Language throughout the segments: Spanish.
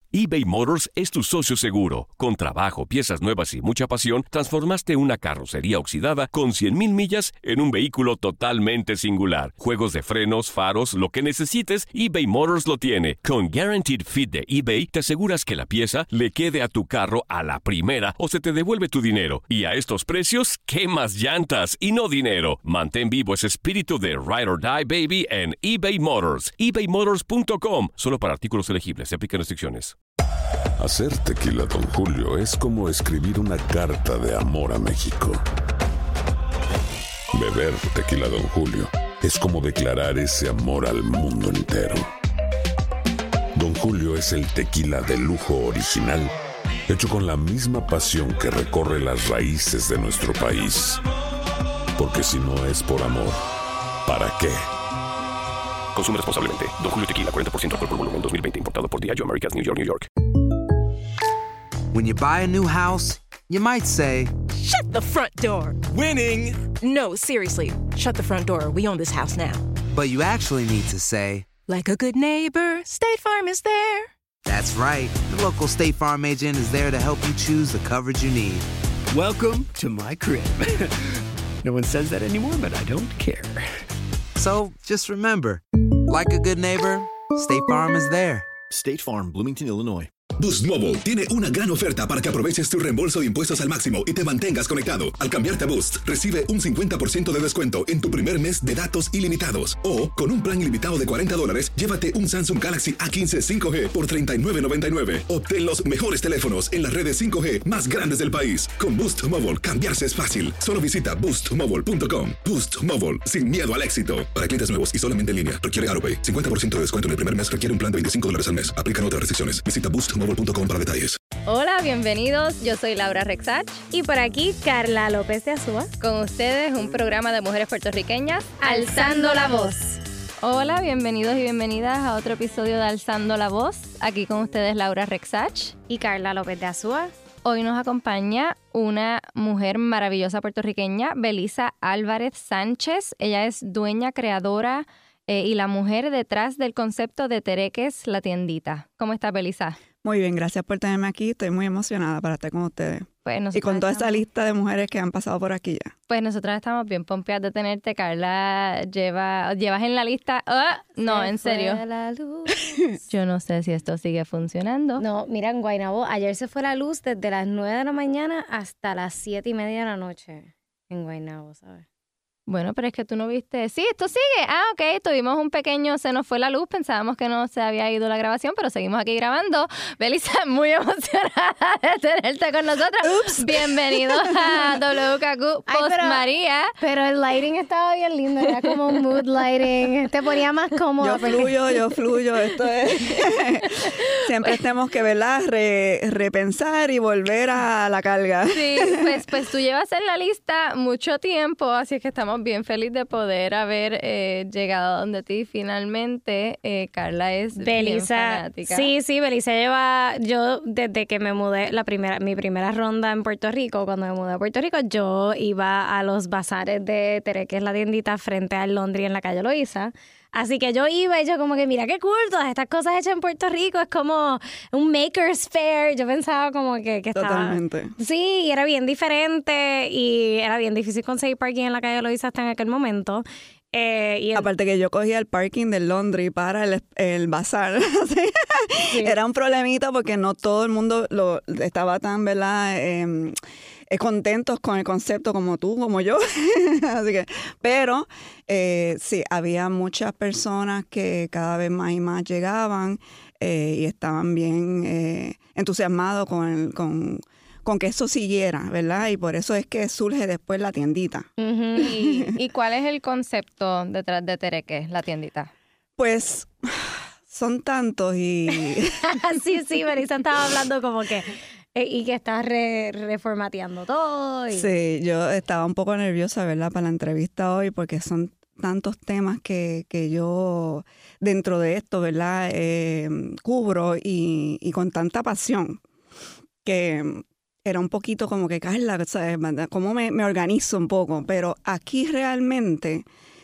eBay Motors es tu socio seguro. Con trabajo, piezas nuevas y mucha pasión, transformaste una carrocería oxidada con 100,000 millas en un vehículo totalmente singular. Juegos de frenos, faros, lo que necesites, eBay Motors lo tiene. Con Guaranteed Fit de eBay, te aseguras que la pieza le quede a tu carro a la primera o se te devuelve tu dinero. Y a estos precios, ¿qué más llantas y no dinero? Mantén vivo ese espíritu de Ride or Die, baby, en eBay Motors. ebaymotors.com. Solo para artículos elegibles. Se aplican restricciones. Hacer tequila Don Julio es como escribir una carta de amor a México. Beber tequila Don Julio es como declarar ese amor al mundo entero. Don Julio es el tequila de lujo original, hecho con la misma pasión que recorre las raíces de nuestro país. Porque si no es por amor, ¿para qué? Consume responsablemente. Don Julio Tequila, 40% alcohol por volumen, 2020. Importado por Diageo Americas, New York, New York. When you buy a new house, you might say, "Shut the front door." Winning! No, seriously. Shut the front door. We own this house now. but you actually need to say, Like a good neighbor, State Farm is there. that's right. The local State Farm agent is there to help you choose the coverage you need. Welcome to my crib. No one says that anymore, but I don't care. So just remember, like a good neighbor, State Farm is there. State Farm, Bloomington, Illinois. Boost Mobile tiene una gran oferta para que aproveches tu reembolso de impuestos al máximo y te mantengas conectado. Al cambiarte a Boost, recibe un 50% de descuento en tu primer mes de datos ilimitados. O, con un plan ilimitado de $40, llévate un Samsung Galaxy A15 5G por $39.99. Obtén los mejores teléfonos en las redes 5G más grandes del país. Con Boost Mobile, cambiarse es fácil. Solo visita boostmobile.com. Boost Mobile, sin miedo al éxito. Para clientes nuevos y solamente en línea, requiere AutoPay. 50% de descuento en el primer mes requiere un plan de $25 al mes. Aplican otras restricciones. Visita boostmobile.com para detalles. Hola, bienvenidos. Yo soy Laura Rexach. Y por aquí, Carla López de Azúa. Con ustedes, un programa de mujeres puertorriqueñas Alzando la voz. Hola, bienvenidos y bienvenidas a otro episodio de Alzando la voz. Aquí con ustedes, Laura Rexach. Y Carla López de Azúa. Hoy nos acompaña una mujer maravillosa puertorriqueña, Belisa Álvarez Sánchez. Ella es dueña, creadora y la mujer detrás del concepto de Tereques, la tiendita. ¿Cómo estás, Belisa? Muy bien, gracias por tenerme aquí. Estoy muy emocionada para estar con ustedes. Pues y con toda esta lista de mujeres que han pasado por aquí ya. Pues nosotras estamos bien pompeadas de tenerte, Carla. ¿Llevas en la lista? No, en serio. La luz. Yo no sé si esto sigue funcionando. No, mira, en Guaynabo, ayer se fue la luz desde las 9 de la mañana hasta las 7:30 de la noche en Guaynabo, ¿sabes? Bueno, pero es que tú no viste. Sí, esto sigue. Ok, tuvimos un pequeño, se nos fue la luz, pensábamos que no se había ido la grabación, pero seguimos aquí grabando. Belisa, muy emocionada de tenerte con nosotros. Ups. Bienvenido a WKQ Post María. Pero el lighting estaba bien lindo, era como un mood lighting. Te ponía más cómodo. Yo fluyo. Esto es. Siempre tenemos que, ¿verdad? Repensar y volver a la carga. Sí, pues tú llevas en la lista mucho tiempo, así es que estamos bien felices de poder haber llegado donde ti finalmente. Carla es Belisa, bien fanática. Sí, Belisa lleva, yo desde que me mudé, mi primera ronda en Puerto Rico, cuando me mudé a Puerto Rico, yo iba a los bazares de Tereques, la tiendita, frente al Londres en la calle Loíza. Así que yo iba y yo como que, mira qué cool, todas estas cosas hechas en Puerto Rico, es como un maker's fair. Yo pensaba como que estaba... Totalmente. Sí, y era bien diferente y era bien difícil conseguir parking en la calle Loíza hasta en aquel momento. Aparte que yo cogía el parking del Londres para el bazar. Sí. Era un problemita porque no todo el mundo estaba tan, ¿verdad?, contentos con el concepto como tú, como yo. Así que, pero sí, había muchas personas que cada vez más y más llegaban y estaban bien entusiasmados con que eso siguiera, ¿verdad? Y por eso es que surge después la tiendita. Uh-huh. ¿Y cuál es el concepto detrás de Tereques, la tiendita? Pues son tantos y... Sí, Belisa estaba hablando como que... Y que estás reformateando todo. Sí, yo estaba un poco nerviosa, ¿verdad?, para la entrevista hoy porque son tantos temas que yo dentro de esto, ¿verdad?, cubro y con tanta pasión que era un poquito como que, Carla, ¿sabes?, cómo me organizo un poco. Pero aquí realmente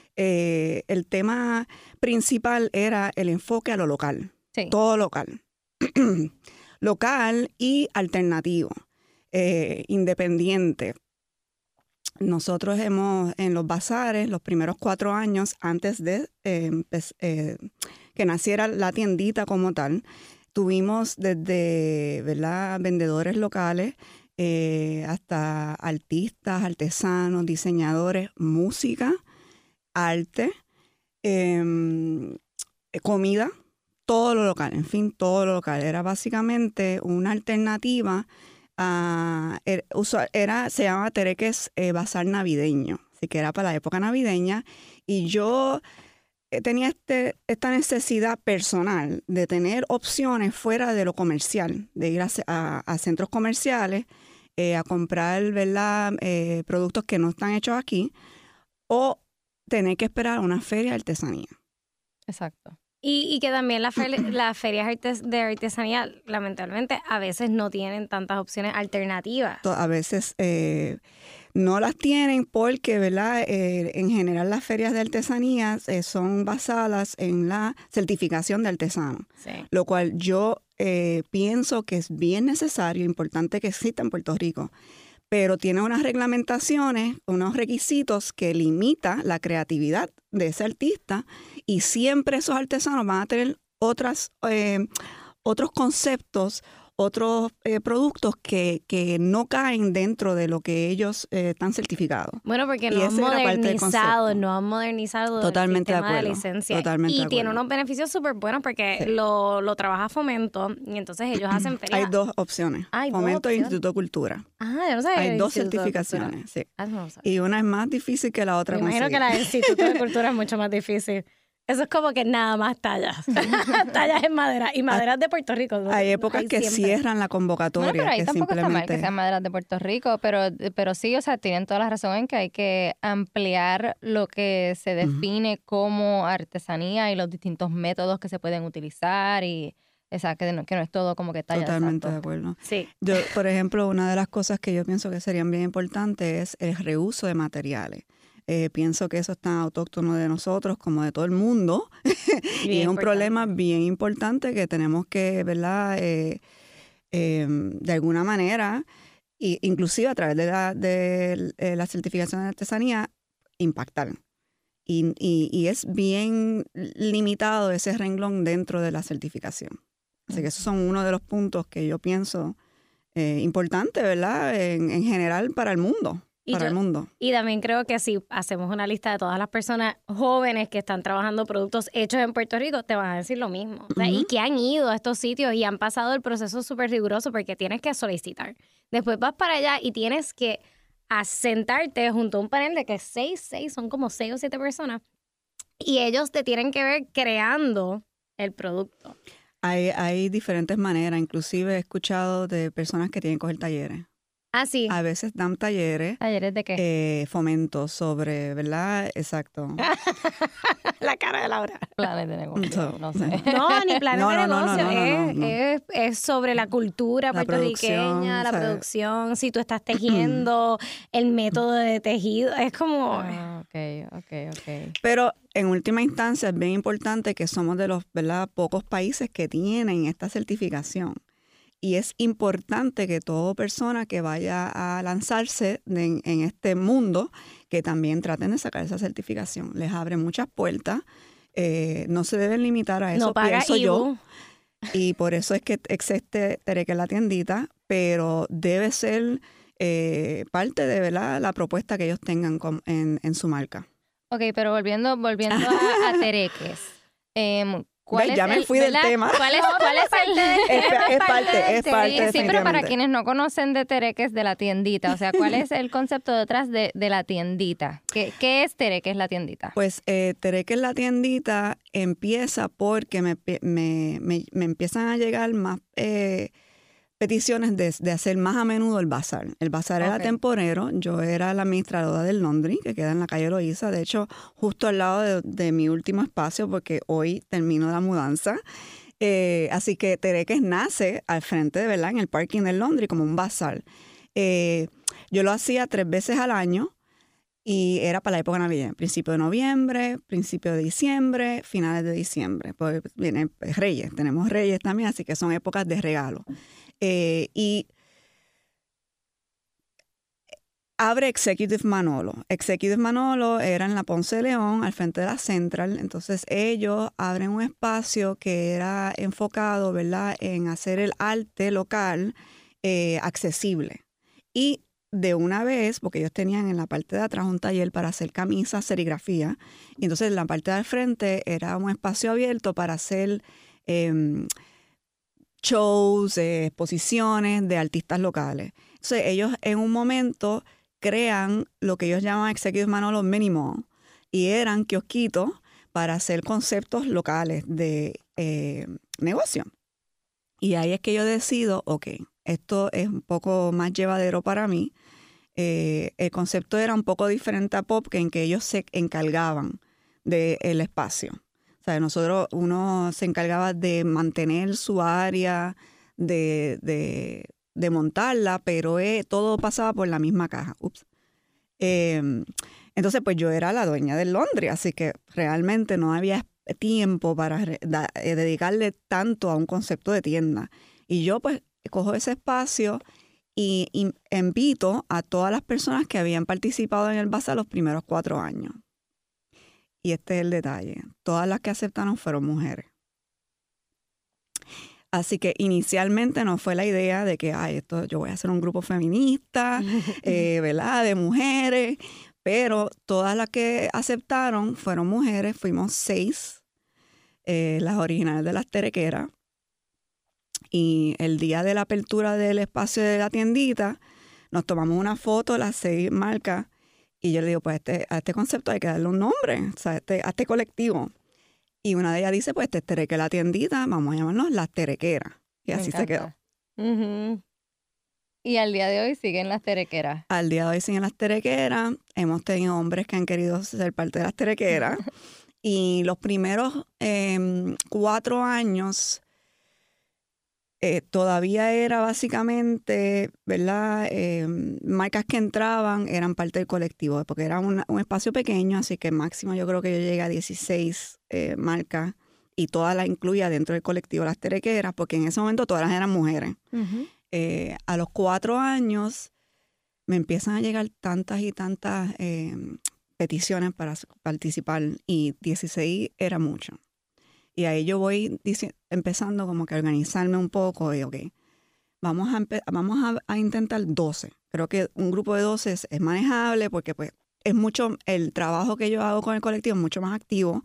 el tema principal era el enfoque a lo local, sí. Todo local. local y alternativo, independiente. Nosotros en los bazares, los primeros 4 años antes de que naciera la tiendita como tal, tuvimos desde, ¿verdad?, vendedores locales hasta artistas, artesanos, diseñadores, música, arte, comida, todo lo local, en fin, todo lo local. Era básicamente una alternativa. Se llama Tereques Bazar Navideño, así que era para la época navideña, y yo tenía esta necesidad personal de tener opciones fuera de lo comercial, de ir a centros comerciales a comprar, ¿verdad?, productos que no están hechos aquí, o tener que esperar a una feria de artesanía. Exacto. Y que también las ferias de artesanía, lamentablemente, a veces no tienen tantas opciones alternativas. A veces no las tienen porque, ¿verdad?, en general las ferias de artesanía son basadas en la certificación de artesano, sí. Lo cual yo pienso que es bien necesario, importante que exista en Puerto Rico, pero tiene unas reglamentaciones, unos requisitos que limita la creatividad de ese artista, y siempre esos artesanos van a tener otros conceptos, otros productos que no caen dentro de lo que ellos están certificados. Bueno, porque no han modernizado totalmente el sistema de de licencia. Totalmente y tiene unos beneficios súper buenos porque sí. lo trabaja Fomento, y entonces ellos hacen ferias. Hay 2 opciones, Fomento e Instituto de Cultura. Yo no sabía. Hay 2 certificaciones, sí. No sabía. Y una es más difícil que la otra. Me imagino que la del Instituto de Cultura es mucho más difícil. Eso es como que nada más tallas. Tallas en madera. Y maderas de Puerto Rico. Hay épocas que cierran la convocatoria. Bueno, pero ahí que tampoco simplemente... está mal que sean maderas de Puerto Rico, pero sí, o sea, tienen toda la razón en que hay que ampliar lo que se define como artesanía y los distintos métodos que se pueden utilizar, y o sea, que no es todo como que talla. Totalmente exacto. de acuerdo. Sí. Yo, por ejemplo, una de las cosas que yo pienso que serían bien importantes es el reuso de materiales. Pienso que eso es tan autóctono de nosotros como de todo el mundo y es un problema bien importante que tenemos que, ¿verdad?, de alguna manera, inclusive a través de la certificación de artesanía, impactar. Y es bien limitado ese renglón dentro de la certificación. Así que esos son uno de los puntos que yo pienso importantes, ¿verdad?, en general para el mundo. El mundo. Y también creo que si hacemos una lista de todas las personas jóvenes que están trabajando productos hechos en Puerto Rico, te van a decir lo mismo. O sea, y que han ido a estos sitios y han pasado el proceso súper riguroso, porque tienes que solicitar. Después vas para allá y tienes que sentarte junto a un panel de que son como 6 o 7 personas, y ellos te tienen que ver creando el producto. Hay diferentes maneras. Inclusive he escuchado de personas que tienen que coger talleres. Sí. A veces dan talleres. ¿Talleres de qué? Fomento sobre, ¿verdad? Exacto. La cara de Laura. Planes de negocio, no sé. No, ni planes de negocio. Es sobre la cultura puertorriqueña, la producción, si tú estás tejiendo, el método de tejido. Es como... Ok. Pero en última instancia es bien importante que somos de los, ¿verdad?, pocos países que tienen esta certificación. Y es importante que toda persona que vaya a lanzarse en este mundo, que también traten de sacar esa certificación. Les abre muchas puertas. No se deben limitar a eso, pienso yo. Y por eso es que existe Tereques la tiendita, pero debe ser parte de, ¿verdad?, la propuesta que ellos tengan en su marca. Ok, pero volviendo a Tereques. Ya me fui del tema. ¿Cuál es el...? Es parte. Sí, pero para quienes no conocen de Tereques, de la tiendita, o sea, ¿cuál es el concepto detrás de la tiendita? ¿Qué es Tereques la tiendita? Pues Tereques la tiendita empieza porque me empiezan a llegar más peticiones de hacer más a menudo el bazar. El bazar era temporero. Yo era la administradora del Laundry, que queda en la calle Loíza. De hecho, justo al lado de mi último espacio, porque hoy termino la mudanza. Así que Tereques nace al frente, ¿verdad?, en el parking del Laundry como un bazar. Yo lo hacía 3 veces al año Y era para la época navideña, principio de noviembre, principio de diciembre, finales de diciembre. Pues vienen Reyes, tenemos Reyes también, así que son épocas de regalo. Y abre Executive Manolo. Executive Manolo era en la Ponce de León, al frente de la Central. Entonces ellos abren un espacio que era enfocado, ¿verdad?, en hacer el arte local accesible. Y de una vez, porque ellos tenían en la parte de atrás un taller para hacer camisas, serigrafía, y entonces en la parte del frente era un espacio abierto para hacer shows, exposiciones de artistas locales. Entonces ellos en un momento crean lo que ellos llaman Executive Manolo Mini Mall, y eran kiosquitos para hacer conceptos locales de negocio. Y ahí es que yo decido, ok, esto es un poco más llevadero para mí. El concepto era un poco diferente a Pop, que en que ellos se encargaban del espacio. O sea, uno se encargaba de mantener su área, de montarla, pero todo pasaba por la misma caja. Entonces, pues yo era la dueña del Laundry, así que realmente no había tiempo para dedicarle tanto a un concepto de tienda. Y yo pues cojo ese espacio y invito a todas las personas que habían participado en el bazar los primeros 4 años. Y este es el detalle. Todas las que aceptaron fueron mujeres. Así que inicialmente no fue la idea de que yo voy a hacer un grupo feminista, ¿verdad?, de mujeres. Pero todas las que aceptaron fueron mujeres. Fuimos 6, las originales de las terequeras. Y el día de la apertura del espacio de la tiendita, nos tomamos una foto, las 6 marcas, y yo le digo, pues a este concepto hay que darle un nombre, o sea, a este colectivo. Y una de ellas dice, pues este es Tereque la tiendita, vamos a llamarnos las terequeras. Y así se quedó. Uh-huh. Y al día de hoy siguen las terequeras. Al día de hoy siguen las terequeras. Hemos tenido hombres que han querido ser parte de las terequeras. Y los primeros 4 años todavía era básicamente, ¿verdad? Marcas que entraban eran parte del colectivo, porque era un espacio pequeño, así que máximo yo creo que yo llegué a 16 marcas y todas las incluía dentro del colectivo las terequeras, porque en ese momento todas eran mujeres. Uh-huh. A los 4 años me empiezan a llegar tantas y tantas peticiones para participar, y 16 era mucho. Y ahí yo voy empezando como que a organizarme un poco y vamos a intentar 12. Creo que un grupo de 12 es manejable, porque pues es mucho, el trabajo que yo hago con el colectivo es mucho más activo.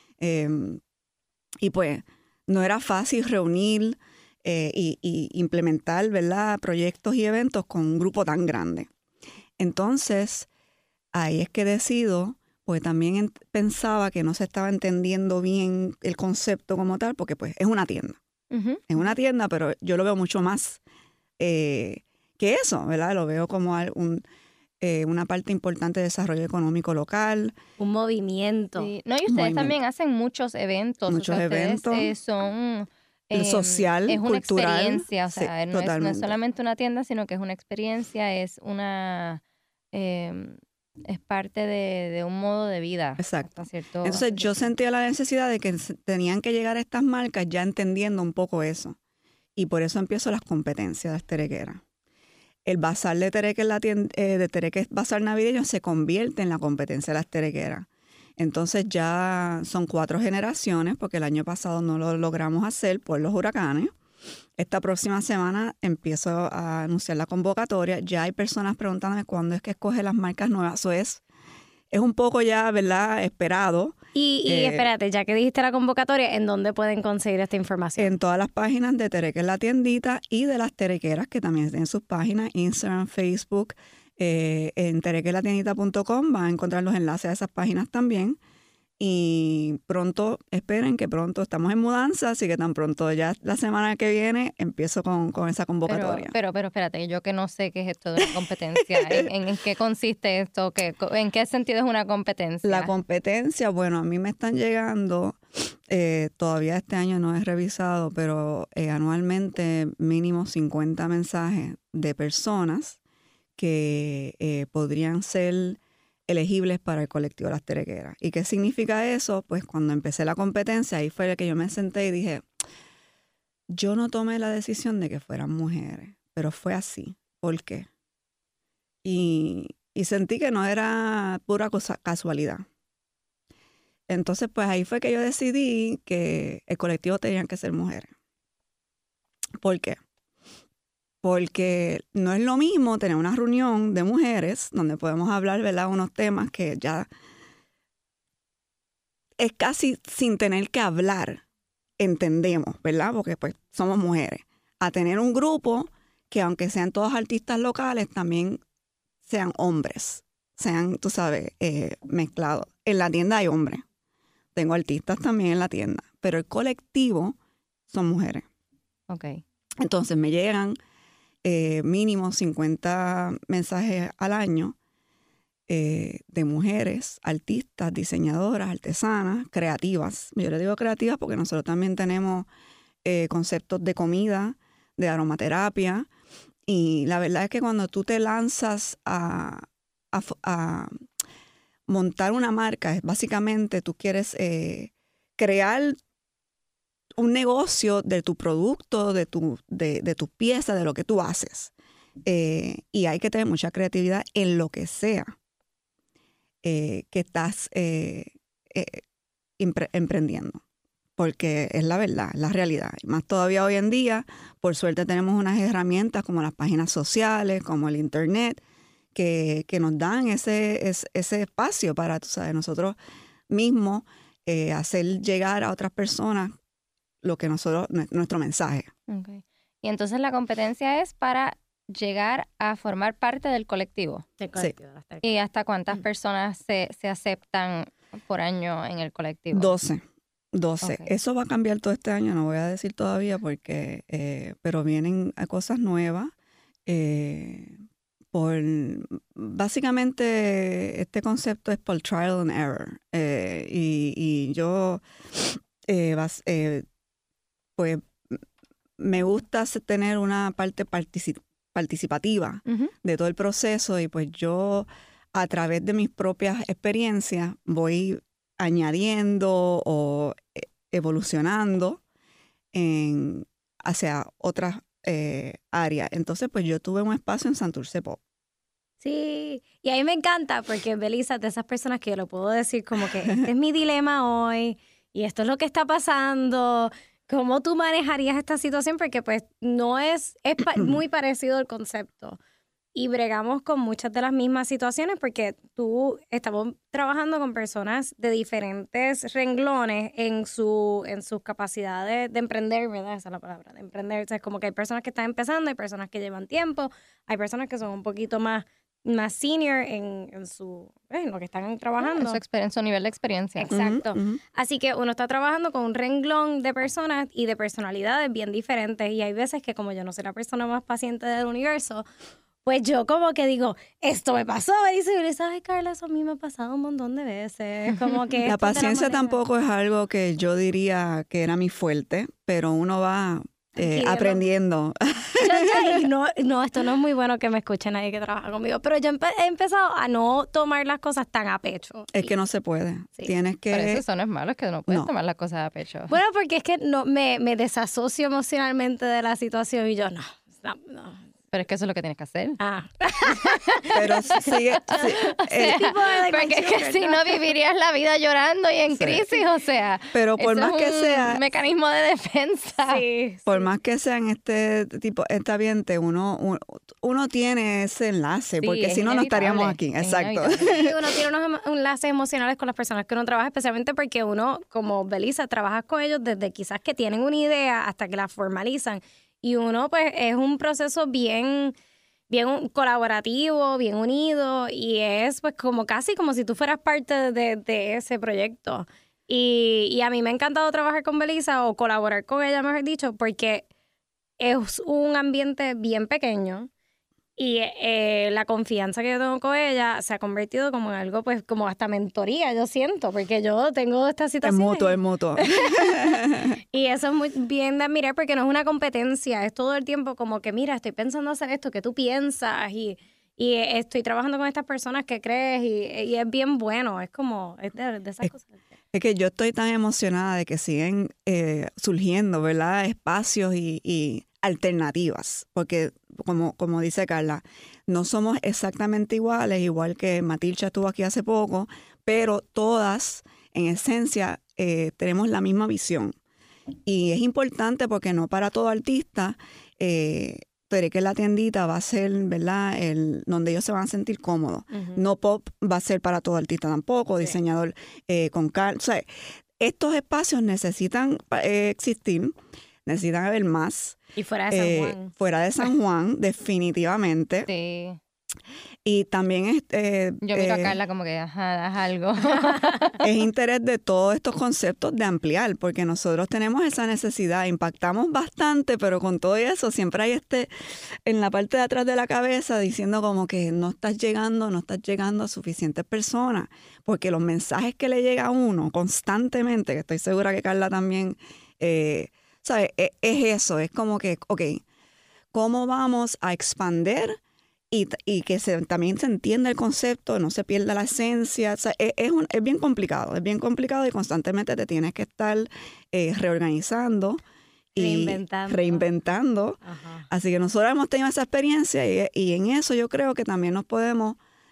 Y pues no era fácil reunir y implementar, ¿verdad?, proyectos y eventos con un grupo tan grande. Entonces, ahí es que decido, porque también pensaba que no se estaba entendiendo bien el concepto como tal, porque pues es una tienda. Uh-huh. Es una tienda, pero yo lo veo mucho más que eso, ¿verdad? Lo veo como una parte importante de desarrollo económico local. Un movimiento. Sí. No, y ustedes también hacen muchos eventos. Muchos eventos. Son... social, es una cultural. Experiencia, o sea, sí, no es solamente una tienda, sino que es una experiencia, es una... es parte de un modo de vida. Exacto. Entonces yo sentía la necesidad de que tenían que llegar a estas marcas ya entendiendo un poco eso. Y por eso empiezo las competencias de las terequeras. El bazar de Tereque, de Tereque Bazar Navideño, se convierte en la competencia de las terequeras. Entonces ya son 4 generaciones, porque el año pasado no lo logramos hacer por los huracanes. Esta próxima semana empiezo a anunciar la convocatoria. Ya hay personas preguntándome cuándo es que escoge las marcas nuevas. Eso es un poco ya, ¿verdad?, esperado. Y espérate, ya que dijiste la convocatoria, ¿en dónde pueden conseguir esta información? En todas las páginas de Tereque la tiendita y de las terequeras, que también tienen sus páginas, Instagram, Facebook. En terequelatiendita.com van a encontrar los enlaces a esas páginas también. Y pronto, esperen que pronto estamos en mudanza, así que tan pronto ya la semana que viene empiezo con esa convocatoria. Pero espérate, yo que no sé qué es esto de una competencia, ¿en qué consiste esto? ¿En qué sentido es una competencia? La competencia, bueno, a mí me están llegando, todavía este año no he revisado, pero anualmente mínimo 50 mensajes de personas que podrían ser elegibles para el colectivo Las Terequeras. ¿Y qué significa eso? Pues cuando empecé la competencia, ahí fue que yo me senté y dije, yo no tomé la decisión de que fueran mujeres, pero fue así. ¿Por qué? Y sentí que no era pura casualidad. Entonces, pues ahí fue que yo decidí que el colectivo tenían que ser mujeres. ¿Por qué? Porque no es lo mismo tener una reunión de mujeres donde podemos hablar, ¿verdad?, unos temas que ya es casi sin tener que hablar, entendemos, ¿verdad? Porque pues somos mujeres. A tener un grupo que aunque sean todos artistas locales, también sean hombres, sean, tú sabes, mezclados. En la tienda hay hombres. Tengo artistas también en la tienda, pero el colectivo son mujeres. Okay. Entonces me llegan mínimo 50 mensajes al año de mujeres, artistas, diseñadoras, artesanas, creativas. Yo le digo creativas porque nosotros también tenemos conceptos de comida, de aromaterapia, y la verdad es que cuando tú te lanzas a montar una marca, básicamente tú quieres crear un negocio de tu producto, de tu pieza, de lo que tú haces. Y hay que tener mucha creatividad en lo que sea que estás emprendiendo. Porque es la verdad, es la realidad. Y más todavía hoy en día, por suerte tenemos unas herramientas como las páginas sociales, como el internet, que nos dan ese espacio para, tú sabes, nosotros mismos hacer llegar a otras personas lo que nuestro mensaje. Okay. Y entonces la competencia es para llegar a formar parte del colectivo. Del colectivo. Sí. ¿Y hasta cuántas personas se aceptan por año en el colectivo? 12. Okay. Eso va a cambiar todo este año, no voy a decir todavía porque, pero vienen cosas nuevas. Básicamente este concepto es por trial and error. Y yo pues me gusta tener una parte participativa de todo el proceso, y pues yo a través de mis propias experiencias voy añadiendo o evolucionando hacia otras áreas. Entonces pues yo tuve un espacio en Santurce Pop. Sí, y a mí me encanta porque Belisa es de esas personas que yo lo puedo decir como que este es mi dilema hoy y esto es lo que está pasando. ¿Cómo tú manejarías esta situación? Porque pues no es muy parecido el concepto. Y bregamos con muchas de las mismas situaciones porque estamos trabajando con personas de diferentes renglones en sus capacidades de emprender, ¿verdad? Esa es la palabra, de emprender. O sea, es como que hay personas que están empezando, hay personas que llevan tiempo, hay personas que son un poquito más senior en lo que están trabajando. En su nivel de experiencia. Exacto. Así que uno está trabajando con un renglón de personas y de personalidades bien diferentes. Y hay veces que como yo no soy la persona más paciente del universo, pues yo como que digo, esto me pasó. Y dice, ay, Carla, eso a mí me ha pasado un montón de veces. Como que la paciencia tampoco es algo que yo diría que era mi fuerte, pero uno va aprendiendo. Esto no es muy bueno que me escuche nadie que trabaja conmigo, pero yo he empezado a no tomar las cosas tan a pecho. Es que no se puede. Sí. Tienes que... Pero eso no es malo, es que no puedes tomar las cosas a pecho. Bueno, porque es que me desasocio emocionalmente de la situación y yo no. Pero es que eso es lo que tienes que hacer. Pero sigue. Porque es que si no vivirías la vida llorando y en crisis, o sea. Pero por más que sea. Un mecanismo de defensa. Sí. Por más que sea en este ambiente, uno tiene ese enlace, porque si no, no estaríamos aquí. Exacto. Uno tiene unos enlaces emocionales con las personas que uno trabaja, especialmente porque uno, como Belisa, trabajas con ellos desde quizás que tienen una idea hasta que la formalizan. Y uno, pues, es un proceso bien colaborativo, bien unido, y es, pues, casi como si tú fueras parte de ese proyecto. Y a mí me ha encantado trabajar con Belisa, o colaborar con ella, mejor dicho, porque es un ambiente bien pequeño, y la confianza que yo tengo con ella se ha convertido como en algo, pues, como hasta mentoría, yo siento, porque yo tengo esta situación. Es mutuo. Y eso es muy bien de admirar porque no es una competencia, es todo el tiempo como que, mira, estoy pensando hacer esto, ¿qué tú piensas? Y Y estoy trabajando con estas personas que crees y es bien bueno. Es como, es de esas cosas. Es que yo estoy tan emocionada de que siguen surgiendo, ¿verdad? Espacios y alternativas. Porque, como dice Carla, no somos exactamente iguales, igual que Matilcha estuvo aquí hace poco, pero todas, en esencia, tenemos la misma visión. Y es importante porque no para todo artista, Tereque la Tiendita va a ser, ¿verdad?, donde ellos se van a sentir cómodos. No Pop va a ser para todo artista tampoco, diseñador con o sea, estos espacios necesitan existir, necesitan haber más. Y fuera de San Juan. Fuera de San Juan, definitivamente. Sí. Y también yo miro a Carla como que, ajá, haz algo. Es interés de todos estos conceptos de ampliar, porque nosotros tenemos esa necesidad, impactamos bastante, pero con todo eso siempre hay en la parte de atrás de la cabeza diciendo como que no estás llegando a suficientes personas, porque los mensajes que le llega a uno constantemente, que estoy segura que Carla también, ¿sabes? Es eso, es como que, ok, ¿cómo vamos a expandir? Y que también se entienda el concepto, no se pierda la esencia. O sea, es bien complicado y constantemente te tienes que estar reorganizando y reinventando. Ajá. Así que nosotros hemos tenido esa experiencia y en eso yo creo que también nos podemos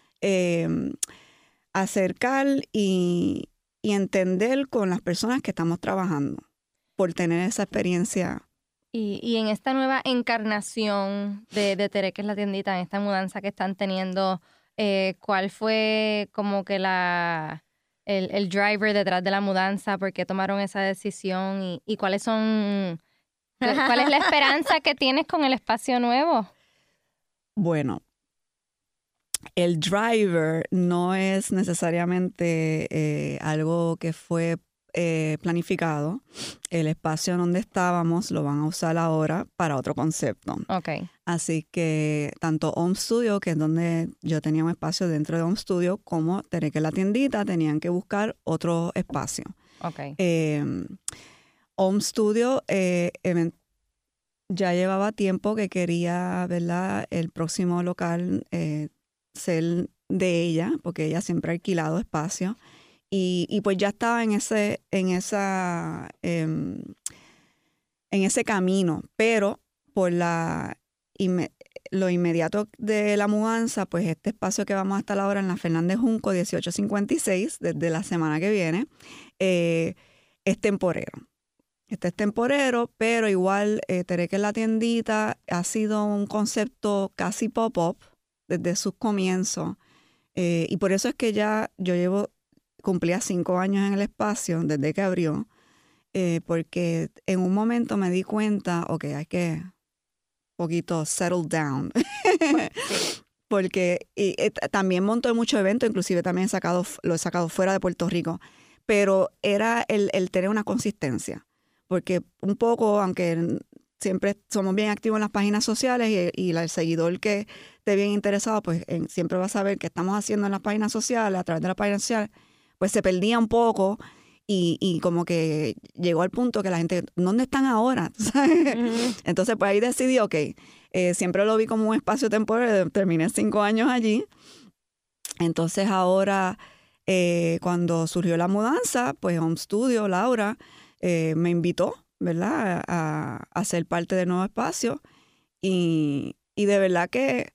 acercar y entender con las personas que estamos trabajando por tener esa experiencia. Y en esta nueva encarnación de Tereque la Tiendita, en esta mudanza que están teniendo, ¿cuál fue como que el driver detrás de la mudanza? ¿Por qué tomaron esa decisión? ¿Y cuál es la esperanza que tienes con el espacio nuevo? Bueno, el driver no es necesariamente algo que fue planificado. El espacio donde estábamos lo van a usar ahora para otro concepto. Okay. Así que tanto Home Studio, que es donde yo tenía un espacio dentro de Home Studio, como Tereque la Tiendita tenían que buscar otro espacio. Okay. Home Studio ya llevaba tiempo que quería, ¿verdad?, el próximo local ser de ella, porque ella siempre ha alquilado espacio. Y pues ya estaba en ese camino, pero por lo inmediato de la mudanza, pues este espacio que vamos a estar ahora en la Fernández Junco 1856, desde la semana que viene, es temporero. Este es temporero, pero igual Tereque la Tiendita ha sido un concepto casi pop-up desde sus comienzos. Y por eso es que ya yo cumplía 5 años en el espacio desde que abrió, porque en un momento me di cuenta, ok, hay que un poquito settle down. Porque también monto muchos eventos, inclusive también lo he sacado fuera de Puerto Rico, pero era el tener una consistencia, porque un poco, aunque siempre somos bien activos en las páginas sociales y el seguidor que esté bien interesado, pues siempre va a saber qué estamos haciendo en las páginas sociales, a través de las páginas sociales, pues se perdía un poco y como que llegó al punto que la gente, ¿dónde están ahora? Entonces, pues ahí decidí, ok, siempre lo vi como un espacio temporal, terminé 5 años allí. Entonces ahora, cuando surgió la mudanza, pues Home Studio, Laura, me invitó, ¿verdad?, a ser parte del nuevo espacio. Y de verdad que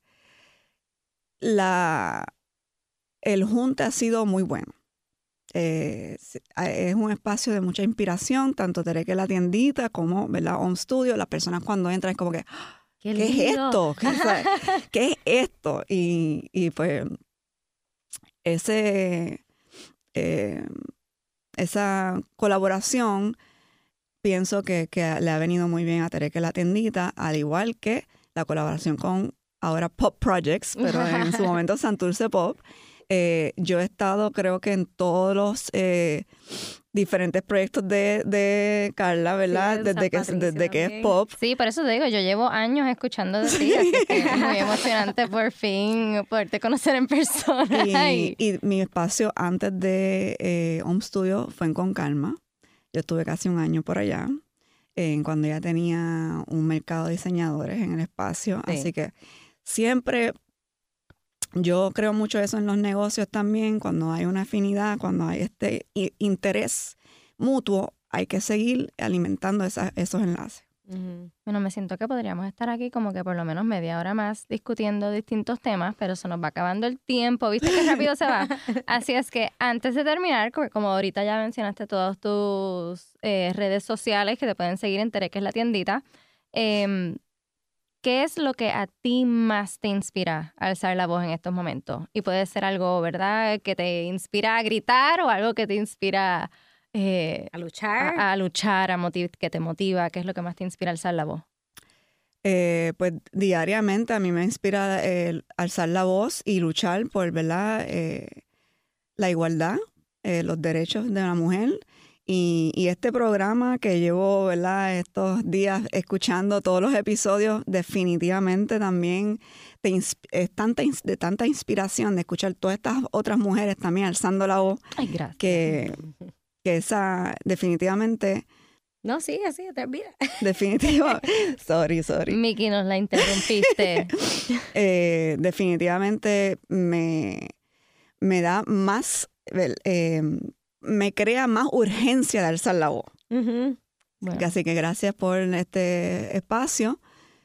el junte ha sido muy bueno. Es un espacio de mucha inspiración, tanto Tereque la Tiendita como, ¿verdad?, Home Studio. Las personas cuando entran es como que, ¿qué es esto? ¿Qué es esto? Y pues esa colaboración pienso que le ha venido muy bien a Tereque la Tiendita, al igual que la colaboración con ahora Pop Projects, pero en su momento Santurce Pop. Yo he estado, creo que en todos los diferentes proyectos de Carla, ¿verdad? Sí, desde que es pop. Sí, por eso te digo, yo llevo años escuchando de ti, así que es muy emocionante por fin poderte conocer en persona. Y mi espacio antes de Home Studio fue en Con Calma. Yo estuve casi un año por allá, cuando ya tenía un mercado de diseñadores en el espacio. Sí. Así que siempre yo creo mucho eso en los negocios también, cuando hay una afinidad, cuando hay este interés mutuo, hay que seguir alimentando esos enlaces. Bueno, me siento que podríamos estar aquí como que por lo menos media hora más discutiendo distintos temas, pero se nos va acabando el tiempo, ¿viste qué rápido se va? Así es que antes de terminar, como ahorita ya mencionaste todas tus redes sociales que te pueden seguir en Tereques la tiendita, ¿qué es lo que a ti más te inspira a alzar la voz en estos momentos? Y puede ser algo, ¿verdad?, que te inspira a gritar o algo que te inspira a luchar. A luchar, que te motiva. ¿Qué es lo que más te inspira a alzar la voz? Pues diariamente a mí me inspira alzar la voz y luchar por, ¿verdad?, la igualdad, los derechos de la mujer. Y este programa que llevo, ¿verdad?, estos días escuchando todos los episodios, definitivamente también es de tanta inspiración de escuchar todas estas otras mujeres también alzando la voz. Ay, gracias. Que esa definitivamente... No, sí, así, termina. Definitivamente. Sorry. Miki, nos la interrumpiste. Definitivamente me da más... me crea más urgencia de alzar la voz. Bueno. Así que gracias por este espacio.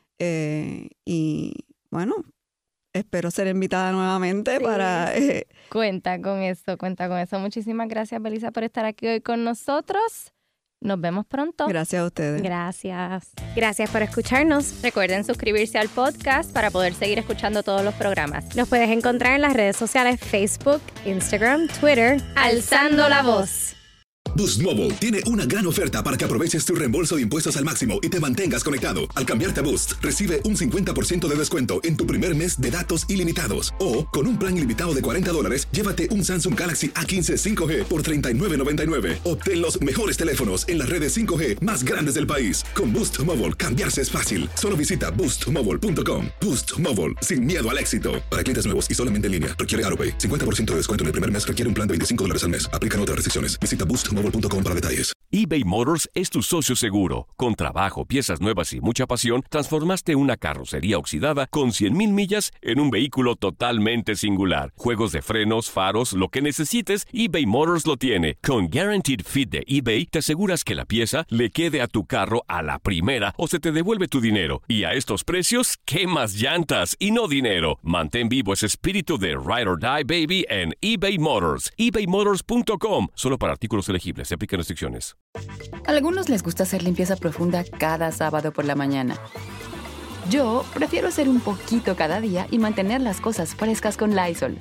Y bueno, espero ser invitada nuevamente para... Cuenta con eso. Muchísimas gracias, Belisa, por estar aquí hoy con nosotros. Nos vemos pronto. Gracias a ustedes. Gracias por escucharnos. Recuerden suscribirse al podcast para poder seguir escuchando todos los programas. Nos puedes encontrar en las redes sociales Facebook, Instagram, Twitter. Alzando la voz. Boost Mobile tiene una gran oferta para que aproveches tu reembolso de impuestos al máximo y te mantengas conectado. Al cambiarte a Boost, recibe un 50% de descuento en tu primer mes de datos ilimitados. O, con un plan ilimitado de $40, llévate un Samsung Galaxy A15 5G por $39.99. Obtén los mejores teléfonos en las redes 5G más grandes del país. Con Boost Mobile, cambiarse es fácil. Solo visita boostmobile.com. Boost Mobile, sin miedo al éxito. Para clientes nuevos y solamente en línea, requiere AutoPay. 50% de descuento en el primer mes requiere un plan de $25 al mes. Aplican otras restricciones. Visita boostmobile.com para detalles. eBay Motors es tu socio seguro. Con trabajo, piezas nuevas y mucha pasión, transformaste una carrocería oxidada con 100,000 millas en un vehículo totalmente singular. Juegos de frenos, faros, lo que necesites, eBay Motors lo tiene. Con Guaranteed Fit de eBay, te aseguras que la pieza le quede a tu carro a la primera o se te devuelve tu dinero. Y a estos precios, ¿qué más llantas y no dinero? Mantén vivo ese espíritu de Ride or Die, baby, en eBay Motors. ebaymotors.com. Solo para artículos elegibles. Se aplican restricciones. A algunos les gusta hacer limpieza profunda cada sábado por la mañana. Yo prefiero hacer un poquito cada día y mantener las cosas frescas con Lysol.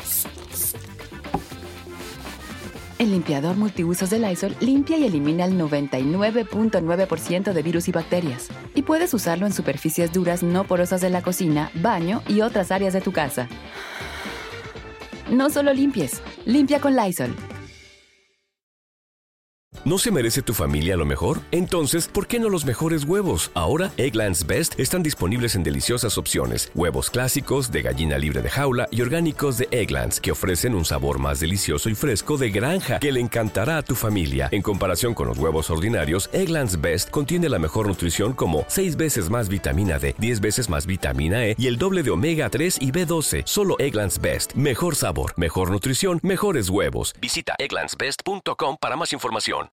El limpiador multiusos de Lysol limpia y elimina el 99.9% de virus y bacterias. Y puedes usarlo en superficies duras no porosas de la cocina, baño y otras áreas de tu casa. No solo limpies, limpia con Lysol. ¿No se merece tu familia lo mejor? Entonces, ¿por qué no los mejores huevos? Ahora, Eggland's Best están disponibles en deliciosas opciones. Huevos clásicos, de gallina libre de jaula y orgánicos de Eggland's, que ofrecen un sabor más delicioso y fresco de granja que le encantará a tu familia. En comparación con los huevos ordinarios, Eggland's Best contiene la mejor nutrición como 6 veces más vitamina D, 10 veces más vitamina E y el doble de omega 3 y B12. Solo Eggland's Best. Mejor sabor, mejor nutrición, mejores huevos. Visita egglandsbest.com para más información.